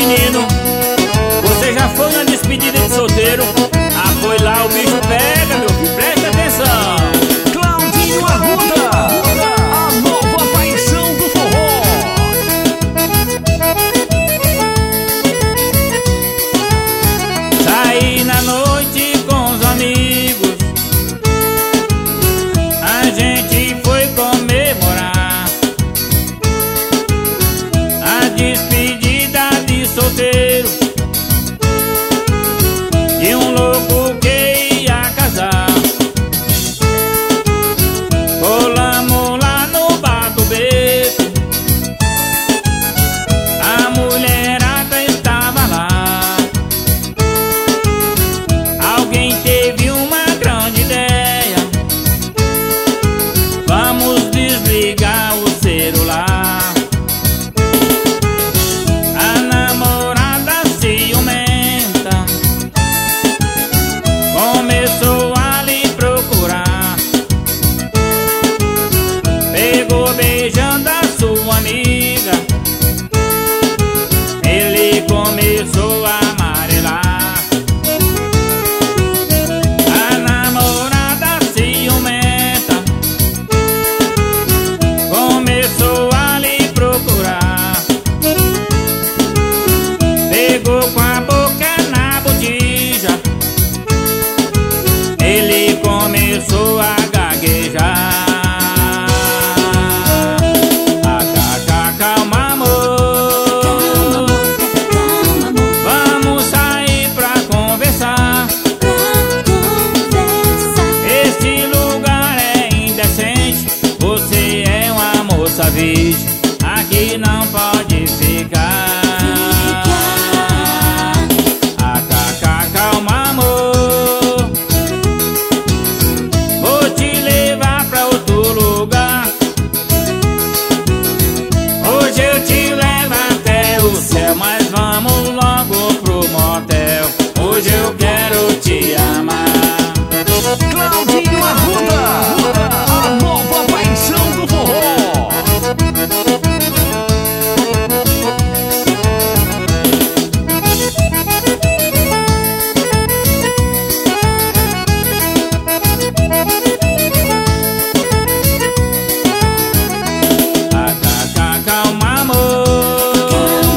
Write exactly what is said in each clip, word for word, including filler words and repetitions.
menino, você já foi na despedida de solteiro? Ah, foi lá, o bicho pega, meu filho, presta atenção. Claudinho Arruda, a nova paixão do forró. Saí na noite com os amigos, a gente foi comemorar a despedida de solteiro de um louco que ia casar. Colamos lá no bar do beco, a mulherada estava lá. Alguém teve uma grande ideia: vamos desligar o celular. A namorada ciumenta começou a lhe procurar, pegou beijando a sua amiga, ele começou a amarelar. A namorada ciumenta começou a lhe procurar, pegou com a boca na botija, ele começou a gaguejar. Ah, ca- calma, amor, vamos sair pra conversar. Este lugar é indecente, você é uma moça virgem, aqui não pode ficar. Ah, ca- calma, amor, vou te levar pra outro lugar. Hoje eu te levo até o céu, mas vamos logo pro motel. Hoje eu quero te amar. Claudinho Arruda, a nova paixão do forró. Ah, ca- calma, amor,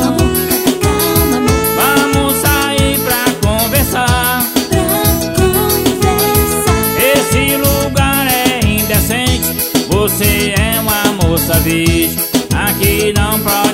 vamos sair pra conversar. Esse lugar é indecente, você é uma moça virgem, aqui não pode